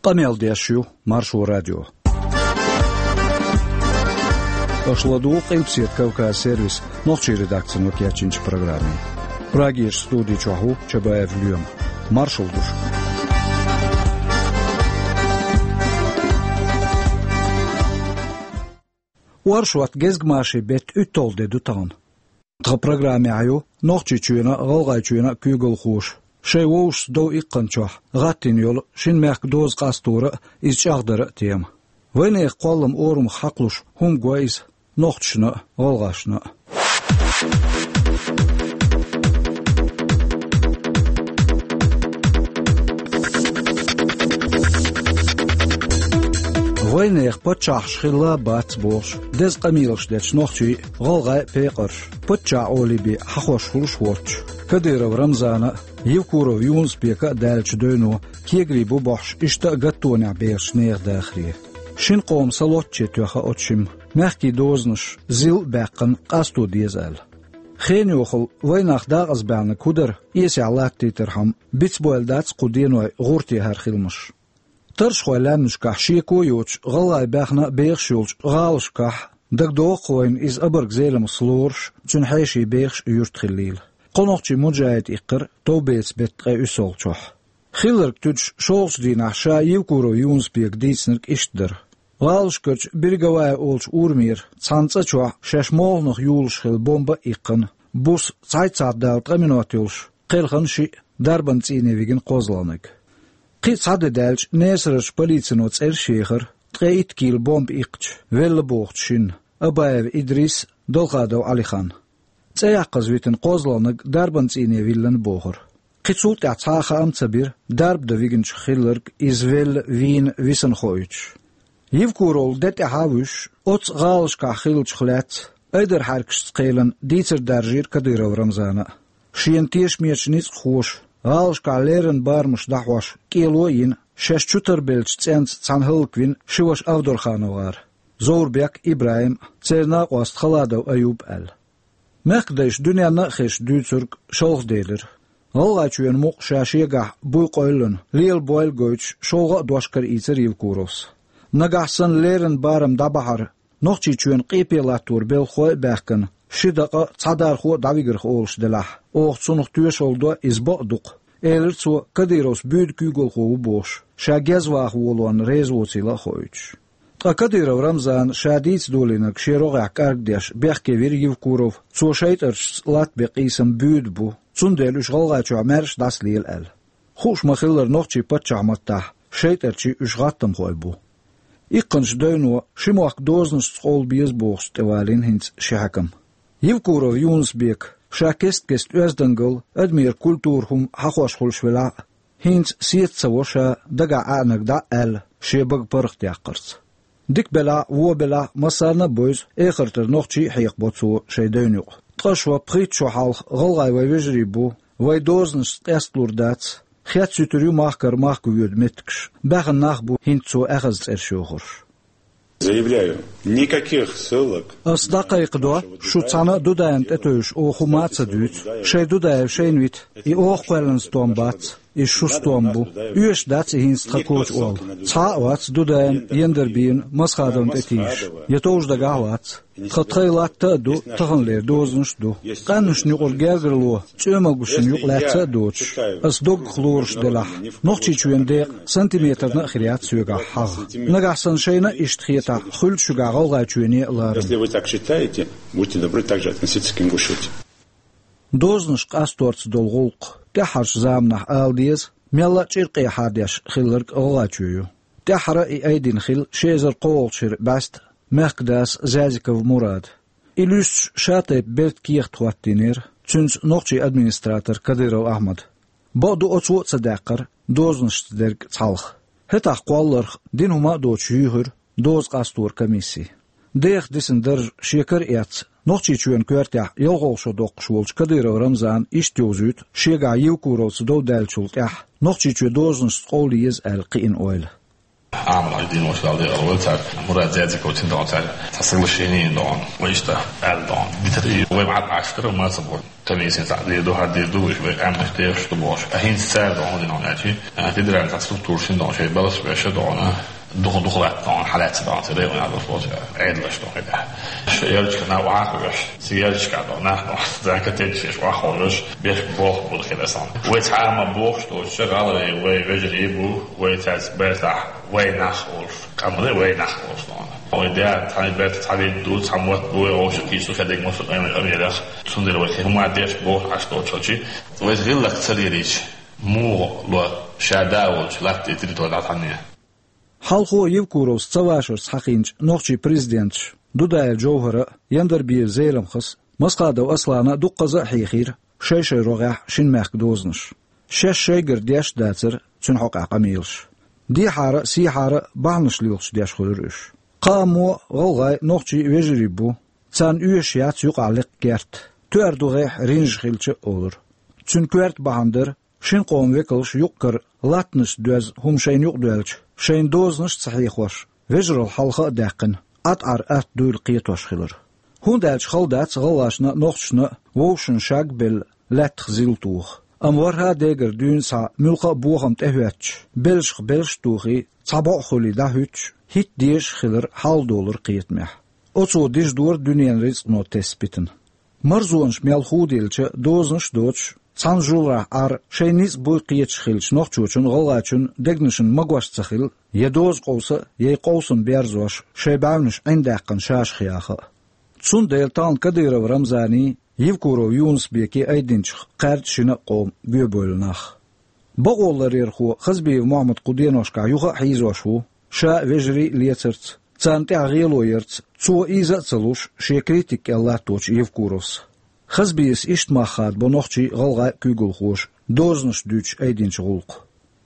Qamel Маршу радио. Ашладу Кылпсет Кавказ сервис ночи редакция нокячинч программе. Прагиш студии Чаху Чабаев Льем. Маршал душ. Уаршуат гезгмаши бет утолде дутан. Та программе аю ночи чуена галгай чуена кюгл хуш. شيوش دو إقنشوح غاتين يول شين ماك دوز قاستورة إزجاغدر تيم وين يقولم أورم حقلوش هم قويز نوختشنا غلغاشنا وين يقبتشاح شخلا بات بوش دز قميلش ديش نوختشي غلغاي بيقرش بتشا أولي بي حخوش فلوش ووتش كدير رمزانا يوكورو يونس بيكا دالش دونو كيغري بوبوش اشتا غتونع بيرش نيغ داخري شين قوم سلوتشي توخا اوتشم مخكي دوزنش زيل باقن قاستو ديزال خين يوخل ويناخ داغز بانا كودر يسي علاك تيترحم بيتس بوالداتس قدينوي غورتي هارخيلمش ترش خوالانش كاح شيكو يوتش غلاي باخنا بيخش يولش غالش كاح دك دوخوين إز أبرق زيلم سلورش جنحيشي بيخش يورت خليل قنوخشي مجاهد إقر توبيتس بيتقى أسولشوح خيلرك تدش شولش ديناح شا يوكورو يونس بيك ديتسنرك إشتدر غالش كرش برغواي أولش أورمير تسانسا چوح شاش مولنخ يولش خيل بومبا إقن بوس سايتسات دالت غمينواتيولش قيلخن شي دربان تسيني ويگن قوزلانك قيت ساد دالش نيسرش بوليتسنوتس إرشيخر تقى إتكيل بومب إقش ويل بوختشين أبايف إدريس دولقادو علي خان تسيحقز ويتن قوزلانك دربان تسيني ويلن بوغر قيتسولت اعتاخا أمتبير درب دويگنش خيلرك إزويل وين ويسن خويتش يفكورول دت احاوش اوتس غالش كا خيلش خلات ايدر حركش تقيلن ديتر درجير كديرو رمزانا شين تيش ميرشنيس خوش غالش كا ليرن بارمش دحوش كيلوين شش چوتر بلش تسانت تسانهلكوين شوش افدور خانوغار زوربيك إبراهيم تسيرنا قواست خلادو أيوب أل مقدش دنيا نخش دوترك شوخ ديلر غالغاچوين موق شاشيقح بوي قويلن ليل بويل گويتش شوغا دوشكر إيتر يوكوروس نگاحسن ليرن بارم دبحر نوخچي چوين قيبيلاتور بالخوي باخكن شدقا تصدارخو داويگرخ اولش دلح اوختسونخ توشولدو ازبقدق ايلرتسو كديروس بيد كيگولخو بوش شاگزواخ وولون ريزوتيلا خويتش قديرو رمزان شاديت دولينك شيروغاك ارگديش بيخكي ويريوكوروف سو شيترش لات بقيسم بيد بو تسندلوش غلغاچو عمرش داس ليل ال خوش مخيلر نوخچي پچامتح شيترچي اشغاتم خوي بو إقنش دونو شموك دوزنش تقول بيز بوغش توالين هنس شحكم يفكورو يونس بيك شاكست كست أزدنگل أدمير كولتورهم حخوش خلش ولا هنس سيت سوشا دقا آنك دا أل شيبق برخ تيقرس ديك بلا و بلا مسارنا بويز إخرتر نوخشي حيق بوتسو شي دونو تقشوا بخيت شو حالخ غلغاي ويجري بو وي دوزنش تأسلور دات خيات سوتريو ماهكو يود متكش باخن ناخبو هنتسو أخذ إرشوخر Заявляю, никаких ссылок. أصدقائي قدوا شو تانا دوداين تتوش أو خماتsa دوت شي دودايو شينويت إي أوخ قوالن ستومبات إي شو ستومبو يوش دات هينس تخكوش أول تاوات دوداين يندربين مسخادون تتيش يتوش دقاوات خطخيلات تأدو تخن لير دوزنش دو قانوش نيقول جاغرلو تشومغوشن يقلات تأدوش أصدق خلورش دلح نوخشي چوين ديق سنتيمتر نأخريات سيوغا حاغ نقاحسن شينا إشتخيتا خل شوغا غلغا چويني لارن Если вы так считаете, будьте добры также относиться к Ингушетии. دوزنش قاستورتس دولغولق تحرش زامنح آلديز ميلا چيرقي حاديش خيلرك غلغا چويو تحرا إي أيدين خيل شيزر قول شير باست مقداس زازيكov مراد إلوش شاتي بيرت كيخ تواتينير تشنس نوخشي أدمينستراتر كديرو أحمد بودو أتسو تصداقر دوزنش تدرك تصالخ هتا قوالرخ دين هما دوش يوهر دوز قاستور كميسي ديخ ديسن درج شيكر إيات نوخشي چوين كوارتيح يلغولشو دوق شولش كديرو رمزان إشتيوزوت شيغا يوكوروس دو دالشولتيح نوخشي چو دوزنش تقوليز القين أويل عامل عايزين وصل على الأول تاع مراد زادك وتين دون تاع تصل الشينين دون ويشتا دون بتري ومعت عشرة ما صبر تميسين تعدي دو هدي دوش بعمل تيش تبوش أهين سعر دون دين عناتي تدري أن تصل تورشين دون شيء بلس بيش دون دخلت دون حالات دون تري وين هذا الفوز عدلش دون كده سيارش كنا وعاقبش سيارش كنا نحن ذاك تيجيش وعاقبش بيش بوخ بالخلاصان ويتعامل بوخ تو شغال ويجري بو ويتعز برتاح وين نخولف كامل وين نخولف ويدا تاني بيت تاني دو تاموت بو أو شيء كيسو كده مش أمير تندل وكي هم عديش بوخ عشتو تشجي ويزغل لك تريريش مو لو شاداوش لا تدري تودع ثانية حلقو يفكروس تواش حقينج نوخشي بريزيدنت دودا الجوهرة يندر بير زيرم خص مسقادو أصلانا دقة حيخير شي رغاح شين ماك دوزنش شي قردياش داتر تنحق عقاميلش دي حارة سي حارة بعنش ليلش دياش خلرش قامو غلغاي نوخشي ويجريبو تان يات يقع لك كارت تواردو غيح رينج خيلش أولر تن كارت بهندر شين قوم ويكلش يقر لاتنش دوز هم شين يقدوالش شين دوزنش صحيح وش وجر الحلقة داقن أتعر دول قيتوش خلر هون دالش خلدات غلاشنا نوخشنا ووشن شاق بل لا تخزيلتوخ أمورها ديگر دون سا ملقا بوغم تهواتش بلش توخي صباح خولي داهوتش هيت ديش خلر $1 قيت مح أتصو ديش دور دنيان رزق نو تسبيتن مرزونش ميال خوديلش دوزنش دوتش سانجولرا شينيز بوي قيتش خيلش نوخچوچن غلغاچن دگنشن مگواش تخيل يدوز قوسا يقوسن بيرزوش شيباونش عندقن شاش خياخه تسون ديلتان كديرو رمزاني يفكورو يونس بيكي ايدنچ قرچنا قوم بيبولناخ بقولر يرخو خزبي محمد قدينوشكا يوخا حيزوشو شا وجري ليترت تانتي غيلو يرت تو ايزا تلوش شيكريتيك الله توچ يفكوروس خزبيس إشت ماخاد بنوخشي غلغا كيغل خوش دوزنش دوش أيدينش غلق.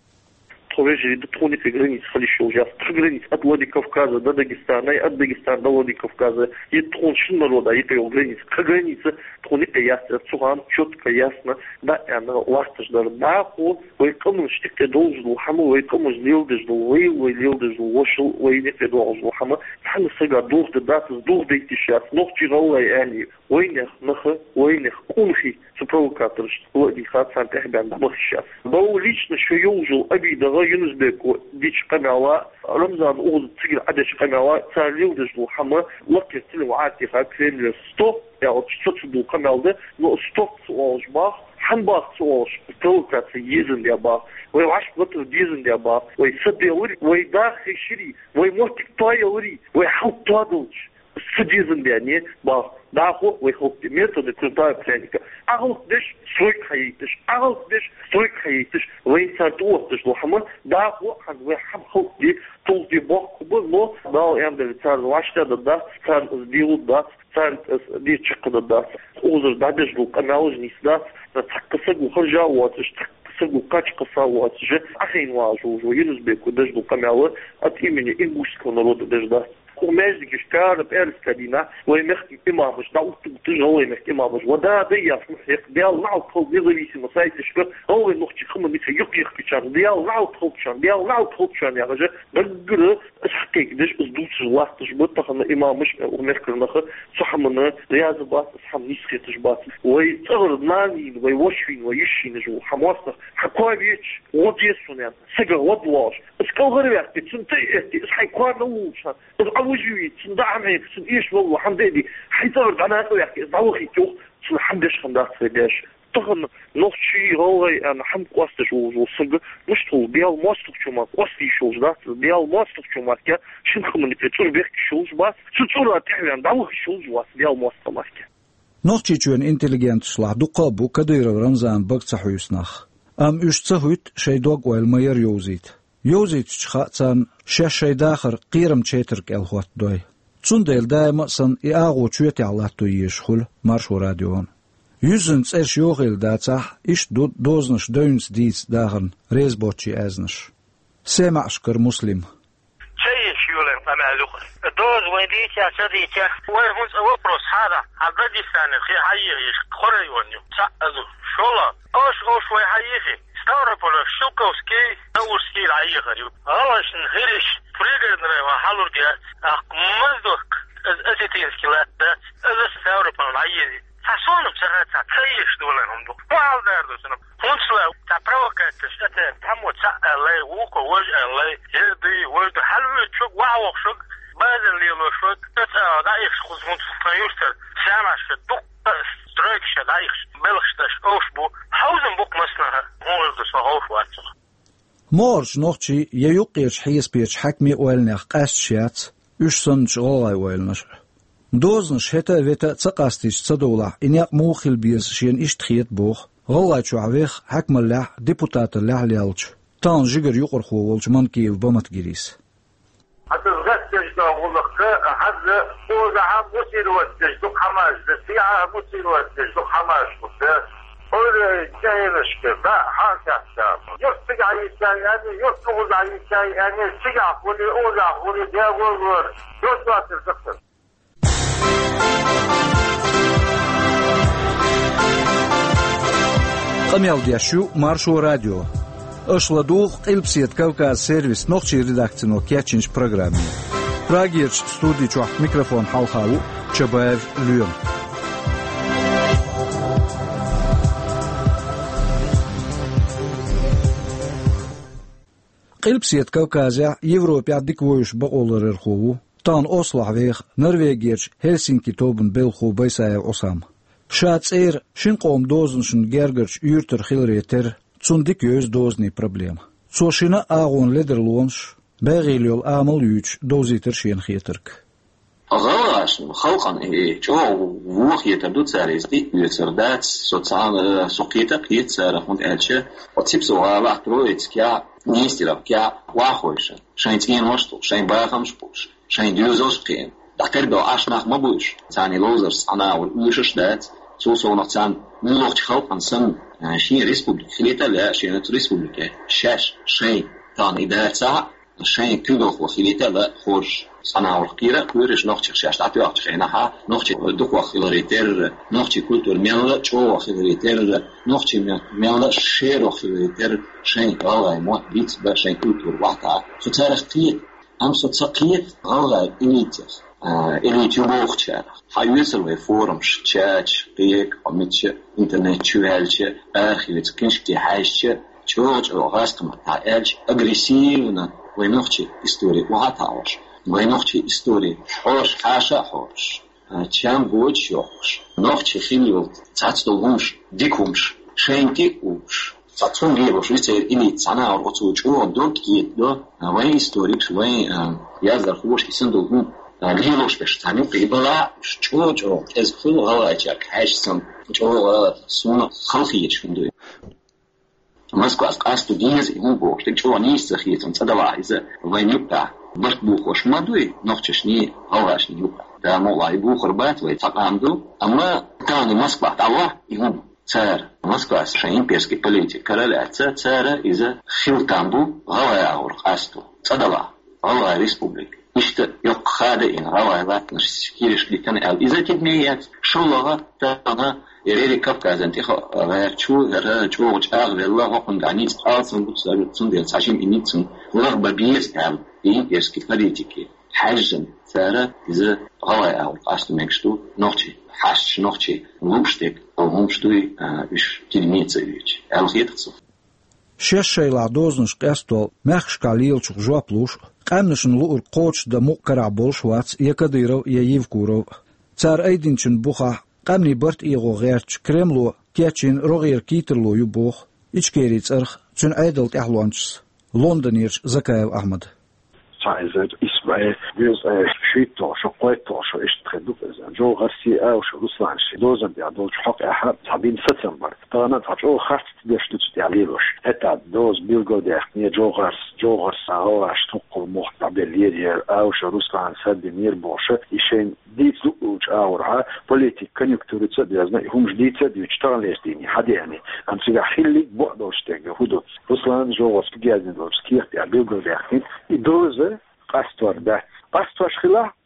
Товарищи, до троните границ халишо ужас. Три границ от Владикавказа до Дагестана и от Дагестана до Владикавказа. И трон шин народа, и пел границ. К границе троните ясно, цуган четко ясно. Да, и она ластаждар. Да, хо, вы кому штикте должен хаму, вы кому лилдыш вы лилдыш вошел, вы не те должен хама. Хана сега дохда дата, дохда идти сейчас. Нохчи галай ани. Войнах наха, войнах кунхи. Провокаторш, Владикавказа сантехбян дамах сейчас. Бау лично, что я ужил обида يونس بيكو ديش قماوة رمضان أول تيجي عدش قماوة تاريخ دجلو حما لقيت لو عاتي خاكين لستوب يعني تشتدو قماوة ده لو ستوب سواش باخ حنباخ سواش بروكات يزن يا باخ ويعش بطل يزن يا باخ ويسد يوري ويداخل شري ويموتك طايوري ويحط طادلش سديزن يعني باخ داخو ويخوف ميتود كنتاي بلانيكا أغلق دش سويك خيتش أغلق دش سويك خيتش وين ساتوه دش لحما داخو عن ويحب خوف دي طول دي باخ كبرلو داو يعمل تار واشتا دا تار ديو دا تار دي تشق دا اوزر دادش لو قناوز نيس دا تحقسق وخرجا واتش تحقسق وقاش قصا واتش أخين واجو يونس بيكو دش لو قناوه أتيمني إنغوشكو نرود دش دا وماجد يشتغل بأرس كدينا ويمخي إمامش دعوت هو يمخي إمامش ودا ديا محيق ديال نعو تخل نظريسي مسايت الشبه هو نختي خمم مثل يقيق بيشان ديال نعو تخلشان ديال نعو تخلشان يا رجل بقر اسحقيق ديش اسدوش الوقت جبت تخلنا إمامش ومخكر نخ صحمنا رياض بات اسحم نسخي تجبات ويتغر نانين ويوشفين ويشين جو حماسنا حكوا بيتش وديسون يعني سجر ودواش اسكال غريب تنتي اتي اسحي كوار نوشان وجوي تندعم سن إيش والله حمدي حيصير أنا أقول يحكي ضوخي توخ سن حمدش خنداس فداش تخن نص شيء هو أنا حم قاستش وصل مش طول بيال ماستك شو ما قاستي شوز ده بيال ماستك شو ما كه شن خمن تطور بيك شوز بس تطور تحوي ضوخي شوز واس بيال ماست ما كه نوخشي جون انتليجنت شلح دقابو كدير رمضان بقت حيسنخ إيش تهوت شيء دوق والمير يوزيت شخصان شي داخر قيرم تشيترك الخوات دوي تسندل دائما سن إعاغو تشويتي على تويشخل مارشو راديون يوزنس إيش يوغيل داتح إيش دوزنش دونس ديس داغن ريزبوتشي أزنش سمع شكر مسلم شيش يولن قمالوخ دوز ويديتها تديتها وين وبروس هذا عبدستان خي حييش خوري ونيو سأذو شولا أوش وي حييخي استورب ولا شوكوسكي أورسكي العيغريو غلاش نهرش فريقر نرى حلور جات مزدوك أزيتينسكي لا أذا استورب العيغري فصونم سرعة تخيش دولهم دو وعال داردو سنب هونسلا تبروكاتش تموت سألي ووكو وجألي يدي وجد حلوة شوك وعوق شوك بعد اللي لو شوك دايخش خزمون فنيوستر سامعش دوك ستريكش دايخش بلخشتش أوشبو حوزن بوك مسنها هون يردس وغوش واتسخ مورش نوخشي ييوقيش حيس بيش حكمي ويلنيخ قاست شيات يش سنج غلاي ويلنش دوزنش هتا ويتا تقاستيش تصدولا إنيق موخل بيز شين إشتخيت بوخ غلاي شو عويخ حكم الله ديبوتات الله ليالج تان جيجر يقر خوولج من كيف بمت جريس هتزغتش داغولك حد اوزع مسير وتش دو حماش دسيعة مسير وتش دو حماش قول جايلش كذا حاجة يفتق عيسى يعني يفتق عيسى يعني سيع خولي اوزع خولي داغول يوسوات الزقر قميال دياشو مارشو راديو أشلدوخ قلبسيت كوكاز سيرفيس نوخشي ريداكتينو كياتشنش программе. Прагирч студии чуахт микрофон халхау Чабаев Люем. قلبسيت كوكازيا Европе аддиквоюш баолар эрхову тан ослах вех Норвегиерч Хельсинки тобун белху байсая осам. Шацер шинқом дозншн гергерч юртер хилретер цундик ёз дозни проблем. Цошина агон ледерлонш باغيليول آمل يوش دوزيتر شين خيترك. غاش خلقان جو وخيتر دو تساريستي يتردات социал سوقيتا قيتسار هون ألشة وتسيبسو غالا ترويتسكيا نيستيرابكيا واخويش شين تين وشتو شين باخمش بوش شين ديوزوش قين دكتور دو عشناخ مبوش تاني لوزرز أنا والوشش دات سو نقطان نلوخ خلقان سن شين ريسبوبليك خليتا لا شين ريسبوبليك شاش شين تاني دات ساعة شين كيلوخ وخليتا لا خورج صناعة القيرة كورش نوختي خشاش تعطي وقت خيناها نوختي دوك وخيلريتر نوختي كولتور ميلا شو وخيلريتر نوختي ميلا شير وخيلريتر شين غالاي موت بيت بشين كولتور وقتها فتارخ قيت أمسو تسقيت غالاي إليتيخ إليتيو بوختشار حيوصل وفورمش تشاتش قيك ومتش إنترنت شوالش آخر تكنشتي حاجش تشوج أو غاستم تعالج أغريسيفنا وينوختي إستوري وهاتاوش وينوختي إستوري حوش حاشا حوش تشام بوش يوش نوختي خيليو تاتدوهمش ديكومش شين ديكوش تاتون جيبوش ويتر إلي تسانا ورغتوش أو دوك يدو وين إستوريكش وين يازدر خوش إسندوهم ليلوش بش تاني قيبلا شوج أو تزخل غلاجك حاشسن جو سونا خلقيش فندوي Москва أستو جيز إمو بوش تكشوا نيس خيتم صدوا إذا وين يبقى برت بوخش مادوي نخشني هواش يبقى ده مولاي بوخر بات ويتقامدو أما كان موسكوا تعوا إمو صار موسكوا شيء بيسكي بوليتيك كرالات صار إذا خلتامبو هواي أور أستو صدوا هواي ريسبوبليك إشت يق خاده إن هواي بات نشكيرش لكن إذا تدميات شو لغة تانا يريد كافكاز انتخاب غير شو وجاء بالله وقند عنيس أصلاً بتصير ديال ساشين إنيتون ورغبة بيستعمل يسكي فريتيكي حاجة ثارة إذا غواي أو أصلاً مكشتو نوختي حاش نوختي لوبشتك أو همشتوي إيش تلميذ يجي ألخيت خصو شيء لعدوزنش قستول مخش كاليلش جوابلوش قامنشن لور قوتش دا مقرع بولشوات يكديرو ييفكورو تار أيدينشن بوخا قامني برت إيغو غيرتش كريملو كياتشين روغير كيترلو يبوخ إيشكيريتس أرخ تون عيدلت إحلوانشس لندنيرش زكايو أحمد سايزر إسماعيل جوز شيتو شقويتو شو إشتخدوك إذا جو غرسي أو شو رسلان شي دوزن بيعدول حق أحد صابين ستمبر طانا تحجو خارت تديش تتعليلوش هتا دوز بيلغو ديخنية جو غرس أو أشتوقو محتع بالليدير أو شو رسلان سد مير بوشة إشين ديت لؤوش أورها بوليتيك كونيكتوري تصد يزني هم جديد تصد يشتغل ليستيني حدي يعني أم سيغا حيلي بوعدوش تيجي هدو رسلان جو غرس بيجازن دوش كيخ بيلغو ديخنية دوزة قاستور ده قاستور شخلا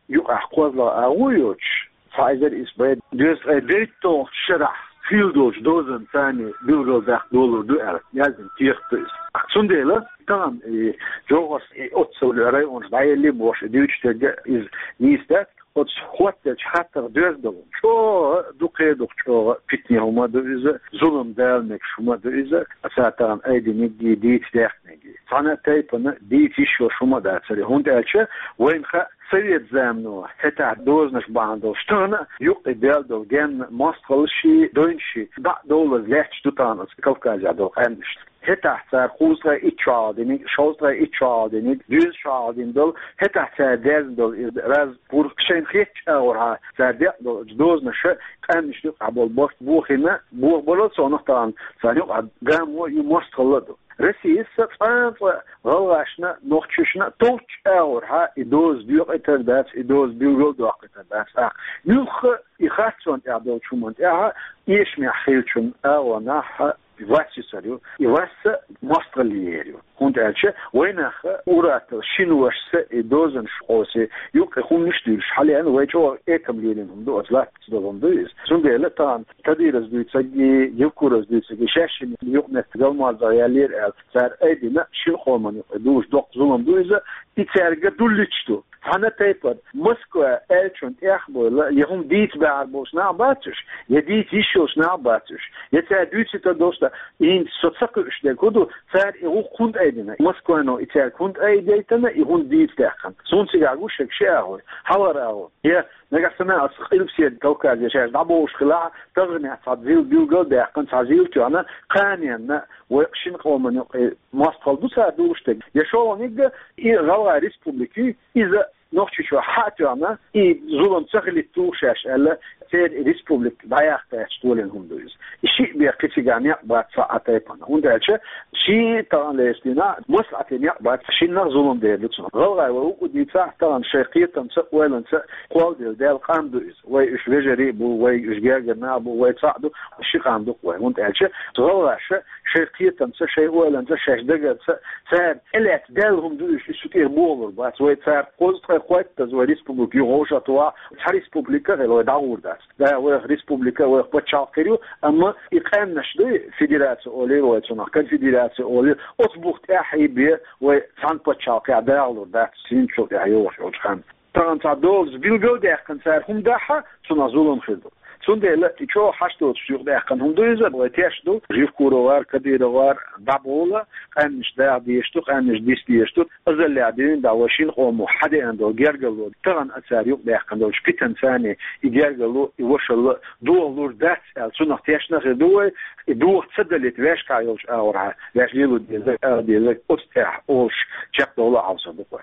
يقع قوضلا أويوش فايزر إسبوع دوز ديتو شرح فيلدوش دوزن ثاني بيلغل داخل دولار دوار يازم تيختيس سنديلا تمام جوغس أتصل رأيون بايلي بوش ديوش تجا إز نيستات أتش خواتش خاطر دوزدل شو دوكيدو شو فتني هما دوزة ظلم دالنك شما دوزة أساتان أيدي نجي ديت داخنجي فانا تايبنا ديت يشو شما داتسري هون ألشة وين خا سريت زامنو حتى دوزنش باندو شتانا يقي دالدو جن ماستغلشي دوينشي دا دولار لحش دوتانس كوكازيا دو قامش حتى صار خوزرا إتشاديني شوزرا إتشاديني دوز شادين دول حتى صار دالدو راز بوركشين خيتش أورها صار دالدو دوزنش قامش دو قبل بوش بوخنا بولد صنعتان صار قامو يماستغلدو رسيس فرنسا غلاشنا نوختشنا توش أورها إدوز بيوق إترداس إدوز بيوق دوق إترداس نوخ يخاطون أعداد شو منطقة يشمع خيلشون أو ناح يواسي سريو يواس مستقليريو هونت ألشة وينخ أورات شنوش إدوزن شقوسي يوك يكون نشتيش حاليا ويجوا إكملين هم دو أطلع تدلهم دويز سنجي لطان تديرز دويتسجي يوكورز دويتسجي شاشين يوك نستقل مع زيالير صار أيدينا شيل خورمان يقدوش دوق زلم دويزة يتسارق دولتشتو هنا تايبر موسكوا ألشون إخبار يهم ديت بعربوش نعباتش يديت يشوش نعباتش يتعدوش تدوستا إن سوتسكوش دكودو صار يهو كنت أيدينا موسكوا إنه يتعد كنت أيديتنا يهم ديت داخل سون سيجاروش كشيء هوا هي نقصنا أسقيل بسيد كوكاز يشاش دعبوش خلاع تغني تعزيل بيوجل داخل تعزيل تانا قانينا وقشين قومن ماستقل دوسا دوشتك يشوفون يجا غوا ريسبوبليكي إذا نوختشوا حاتنا زولن تغلي توشاش ألا تير ريسبوبليك بايختاش تولنهم دوز الشيء بيقتيجاني بعد ساعتين وندالش شيء طبعا ليستنا مسألة بعد شيء زولن ديرلتنا غوا وودي طبعا شيقية ولا قول ديال قام دوز ويش بجري بو ويش جاجنا بو ويتصعدوا الشيء قام دو وندالش غواش شيقية شيء ولا شيء دقة صار إلا دالهم دوز يسوتير بولر بعد ويتصار قوت تزوي ريسبوبليكي روشة توا ريسبوبليكا غير داور داس دا ويا ريسبوبليكا ويا بتشاقيرو أما إقام نشدي فيدراسيون أولي ويتسونا كان فيدراسيون أولي أطبخ تاحي بيه وفان بتشاقي داور داس سين شو تاحيوش وجخان ترانتا دولز بيلجو ده كان صار هم داحة تنازلهم خدو سندل تيجو حشتو تشوف ده كان هم دوزة بغيتيشتو جيف كوروار كديروار دابولا قامش ده ديشتو قامش ديشتو أزل لعدين دعواشين قومو حدا عنده جرجلو تران أساريو ده كان دوش بيتن ثاني يجرجلو يوصل دولار دات سنة تيشنا غدوه دوه تصدلت ويش كايوش أورها ويش يلو ديزك أستح أوش جاب دولا عوصا بقى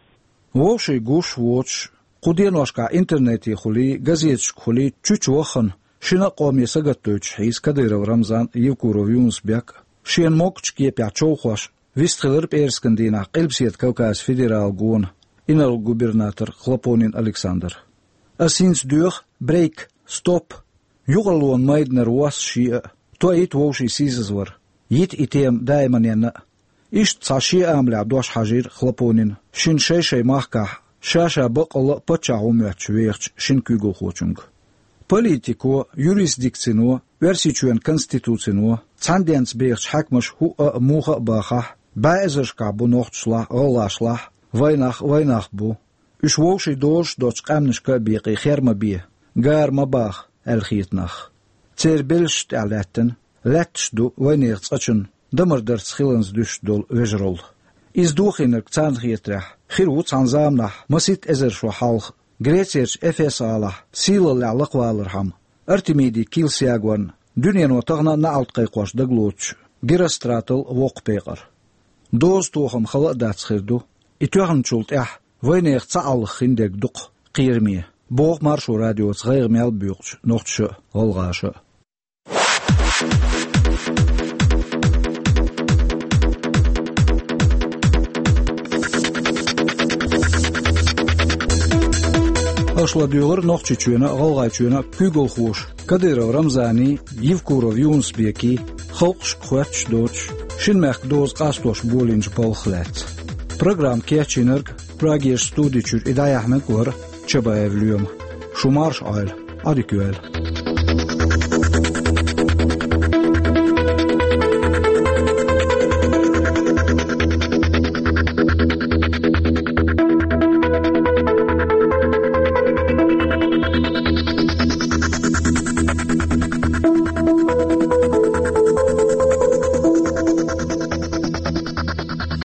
ووشي جوش ووش قدين واشكا انترنتي خلي غازيتش خلي تشوخن شنا قومي سغتوچ حيس كدير رمضان يكورو يونس بيك شين موكچ كي بياچوخوش вистхилер перскандина قلبسيت كوكاس فيدرال гон инал губернатор Хлопонин Александр асинс дюх брейк стоп югалон майднер уасши тоит воши сиззвар يت итем дайманена иш цаши амля дош хажир Хлопонин шин шешей махка шаша бакла пачаумяч верч шин кюго хочунг политико юрисдикцино версичуен конституцино цанденс берч хакмаш ху муха баха байзершка бунохтшла олашла вайнах бу үш воши дош доч камнышка беқи херма бе гарма бах алхитнах цербелш талаттен латшду вайнерц ачун дамардер схиланс душдол вежрол из духинер цанхитрах خيرو تنظامنا مسيت ازر شو حالخ غريتيرش افساله سيل لعلقوالرهم ارتميدي كيل سياغون دنيا نوتغنا نعلت قيقوش دغلوچ غيرستراتل وق بيقر دوز توخم خلا داتسخردو اتوغن چولت وينير تعال خندق دق قيرمي بوغ مارشو راديو صغير ميل بيوغش نوختش غلغاشه أشلا ديور نقطة شونا غلغة شونا كيقول خوش كدير رمزاني يفكروا يونس بيكي خلقش خواتش دوتش شن مخ دوز قاستوش بولينج بالخلات برنامج كياتشينرك براغيش ستوديشور إداية أحمد تشبايف اليوم شو مارش عائل أديكوال